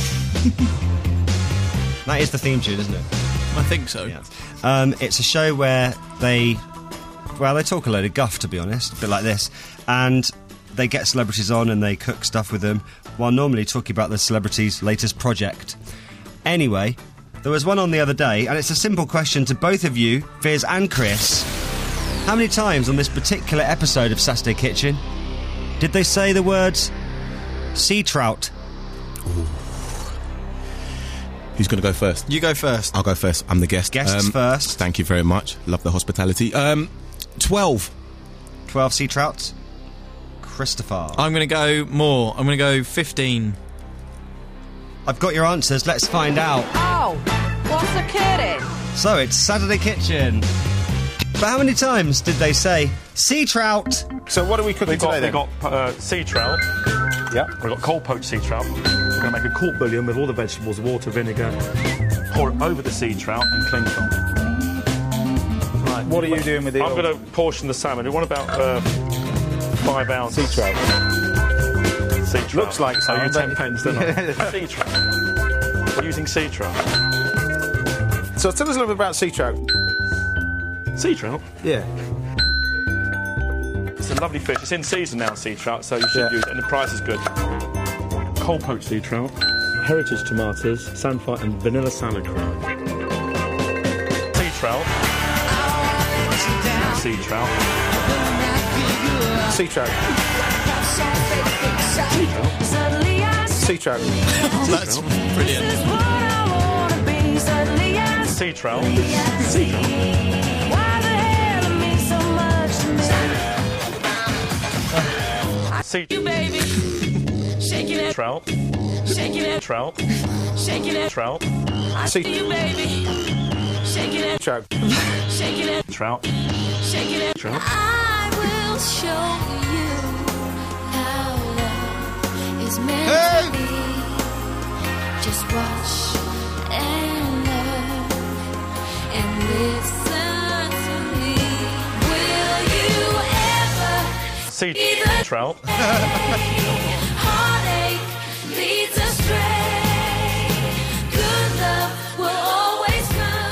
That is the theme tune, isn't it? I think so. Yeah. Um, it's a show where they well, they talk a load of guff, to be honest, a bit like this. And they get celebrities on and they cook stuff with them, while normally talking about the celebrity's latest project. Anyway, there was one on the other day, and it's a simple question to both of you, Fizz and Chris. How many times on this particular episode of Saturday Kitchen did they say the words sea trout? Ooh. Who's going to go first? You go first. I'll go first. I'm the guest. Guests Um, first. Thank you very much. Love the hospitality. Um, twelve. twelve sea trouts. Christopher. I'm going to go more. I'm going to go fifteen. I've got your answers. Let's find out. Oh, what's occurring? So it's Saturday Kitchen. But how many times did they say sea trout? So what are we cooking We've got, today then? we've got uh, sea trout. Yeah. We've got cold poached sea trout. We're going to make a court bouillon with all the vegetables, water, vinegar. Pour it over the sea trout and cling film. Right. What are you doing with the I'm old- going to portion the salmon. We want about uh, five ounces. Sea trout. Sea trout. Looks like Oh, salmon, you ten but- pence, don't I? Sea trout. We're using sea trout. So tell us a little bit about sea trout. Sea trout? Yeah. It's a lovely fish. It's in season now, sea trout, so you should Yeah. use it, and the price is good. Cold poached sea trout, heritage tomatoes, sandfire, and vanilla salad cream. Sea trout. Sea trout. Sea trout. Sea trout. Sea trout. That's brilliant. Sea trout. Sea trout. Sea trout. Trout. Trout. Sea trout. Trout. Trout. I will show you how love is meant Hey! to be. Just watch and learn and listen to me. Will you ever Sea be the trout. heartache leads astray? Good love will always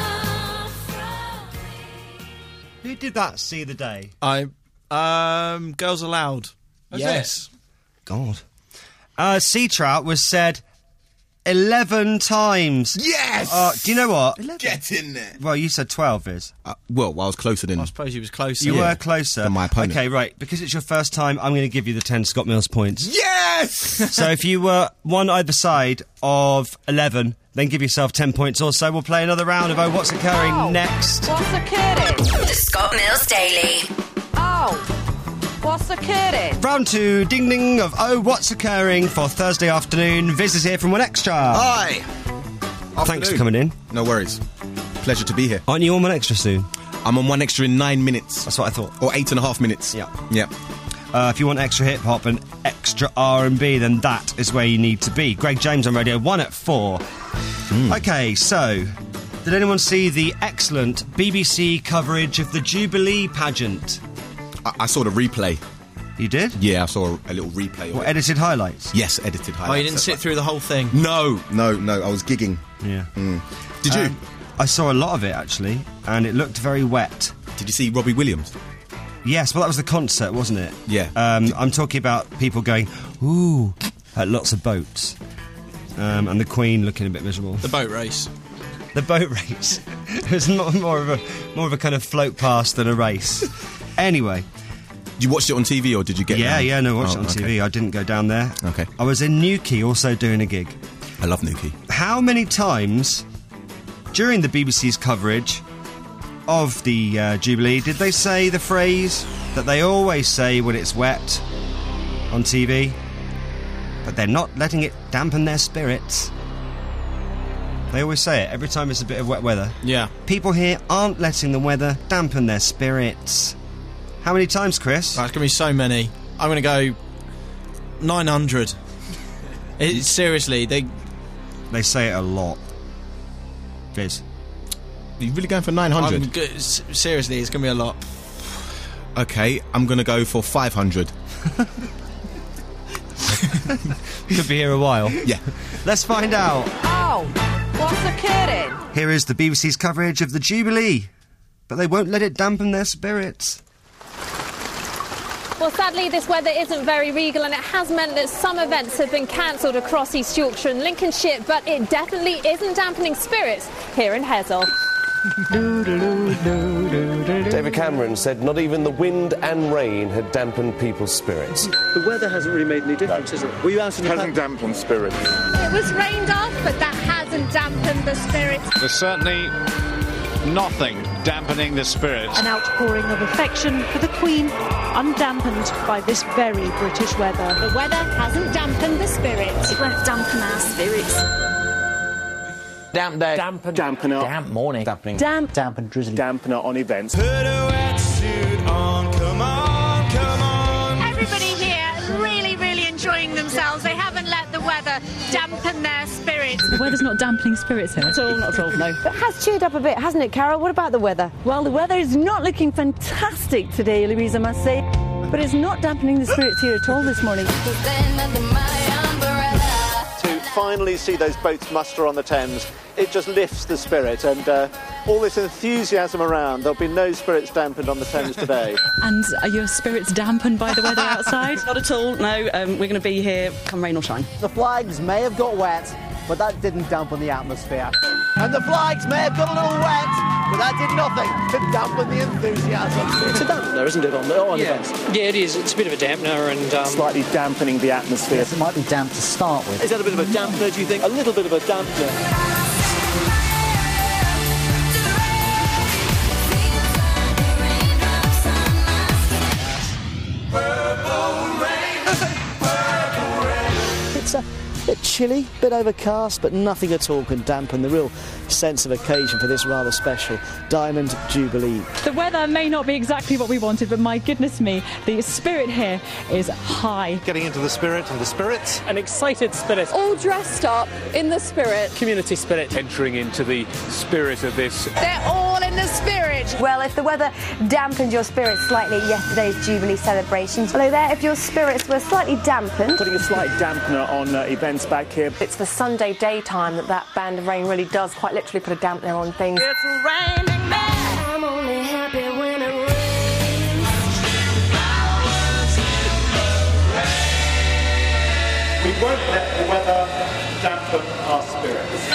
come. Who did that see the day? I um Girls Aloud. Yes. God. Uh, sea trout was said eleven times. Yes! Uh, do you know what? Get in there. Well, you said twelve, Is. Uh, well, well, I was closer than I suppose he was closer. You Yeah. were closer. Than my opponent. Okay, right. Because it's your first time, I'm going to give you the ten Scott Mills points. Yes! So if you were one either side of eleven, then give yourself ten points or so. We'll play another round of Oh, What's Occurring Oh, next. What's occurring? The Scott Mills Daily. Oh, what's occurring? Round two, ding ding of Oh What's Occurring for Thursday afternoon. Viz is here from One Extra. Hi! Thanks for coming in. No worries. Pleasure to be here. Aren't you on One Extra soon? I'm on One Extra in nine minutes. That's what I thought. Or eight and a half minutes. Yeah. Yeah. Uh, if you want extra hip hop and extra R and B, then that is where you need to be. Greg James on Radio One at four. Okay, so did anyone see the excellent B B C coverage of the Jubilee pageant? I, I saw the replay. You did? Yeah, I saw a little replay of What, it. edited highlights? Yes, edited highlights. Oh, you didn't That's sit right. through the whole thing? No, no, no. I was gigging. Yeah. Mm. Did you? Um, I saw a lot of it actually, and it looked very wet. Did you see Robbie Williams? Yes, well, that was the concert, wasn't it? Yeah. Um, I'm talking about people going, ooh, at lots of boats. Um, and the Queen looking a bit miserable. The boat race. The boat race. It was more, more of a more of a kind of float past than a race. Anyway. You watched it on T V or did you get Yeah, down? yeah, no, I watched Oh, it on okay. T V. I didn't go down there. Okay. I was in Newquay also doing a gig. I love Nuki. How many times during the B B C's coverage of the uh, Jubilee did they say the phrase that they always say when it's wet on T V, but they're not letting it dampen their spirits? They always say it every time it's a bit of wet weather. Yeah. People here aren't letting the weather dampen their spirits. How many times, Chris? That's going to be so many. I'm going to go nine hundred. It, seriously, they... They say it a lot. Viz. Are you really going for nine hundred? I'm go- s- seriously, it's going to be a lot. Okay, I'm going to go for five hundred. Could be here a while. Yeah. Let's find out. Oh, what's occurring? Here is the B B C's coverage of the Jubilee, but they won't let it dampen their spirits. Well, sadly, this weather isn't very regal, and it has meant that some events have been cancelled across East Yorkshire and Lincolnshire, but it definitely isn't dampening spirits here in Hesel. David Cameron said not even the wind and rain had dampened people's spirits. The weather hasn't really made any difference, has it? Were you out in the Hasn't dampened spirits. It was rained off, but that hasn't dampened the spirits. There's certainly nothing dampening the spirits. An outpouring of affection for the Queen, undampened by this very British weather. The weather hasn't dampened the spirits. It won't dampen our spirits. Damp day. Dampen. Dampener. Damp morning. Dampening. Damp. Damp and drizzly. Dampener on events. Put a wetsuit on, come on, come on. Everybody here is really, really enjoying themselves. They haven't let the weather dampen their spirits. The weather's not dampening spirits here. Not at all, not at all, no. It has cheered up a bit, hasn't it, Carol? What about the weather? Well, the weather is not looking fantastic today, Louise, I must say. But it's not dampening the spirits here at all this morning. To finally see those boats muster on the Thames, it just lifts the spirit, and uh, all this enthusiasm around, there'll be no spirits dampened on the Thames today. And are your spirits dampened by the weather outside? Not at all, no. Um, we're going to be here come rain or shine. The flags may have got wet, but that didn't dampen the atmosphere. And the flags may have got a little wet, but that did nothing to dampen the enthusiasm. It's a dampener, isn't it, on the on Yeah. events? Yeah, it is. It's a bit of a dampener and... Um, Slightly dampening the atmosphere. Yes, it might be damp to start with. Is that a bit of a dampener, do you think? A little bit of a dampener. It's a bit chilly, bit overcast, but nothing at all can dampen the real sense of occasion for this rather special Diamond Jubilee. The weather may not be exactly what we wanted, but my goodness me, the spirit here is high. Getting into the spirit and the spirits. An excited spirit. All dressed up in the spirit. Community spirit. Entering into the spirit of this. They're all in the spirit. Well, if the weather dampened your spirits slightly at yesterday's Jubilee celebrations, hello there, if your spirits were slightly dampened... Putting a slight dampener on uh, events back here. It's the Sunday daytime that that band of rain really does quite literally put a dampener on things. It's raining men. I'm only happy when it rains. We won't let the weather dampen our spirits.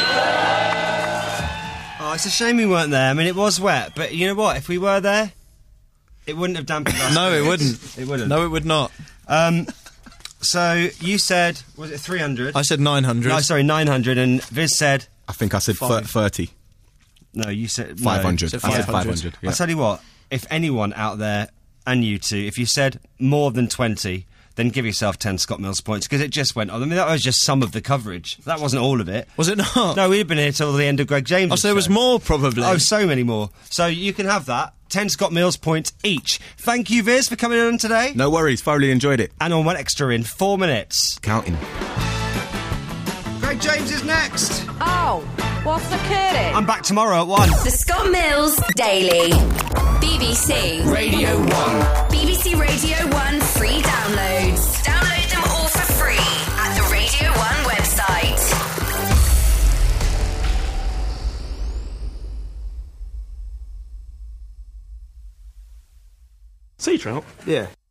Oh, it's a shame we weren't there. I mean, it was wet, but you know what? If we were there, it wouldn't have dampened our No, it spirits. wouldn't. It wouldn't. No, it would not. Um, so you said, was it three hundred? I said nine hundred. No, sorry, nine hundred, and Viz said... I think I said Five. thirty. No, you said... no. five hundred. So I said five hundred. five hundred. Yeah. I'll tell you what, if anyone out there, and you two, if you said more than twenty, then give yourself ten Scott Mills points, because it just went on. I mean, that was just some of the coverage. That wasn't all of it. Was it not? No, we'd been here till the end of Greg James' Oh, so there was more, probably. Oh, so many more. So you can have that. ten Scott Mills points each. Thank you, Viz, for coming on today. No worries, thoroughly enjoyed it. And on one extra in four minutes. Counting. Greg James is next. Oh, what's the kidding? I'm back tomorrow at one. The Scott Mills Daily. B B C Radio one. B B C Radio one free downloads. Download them all for free at the Radio one website. Sea trout? Yeah.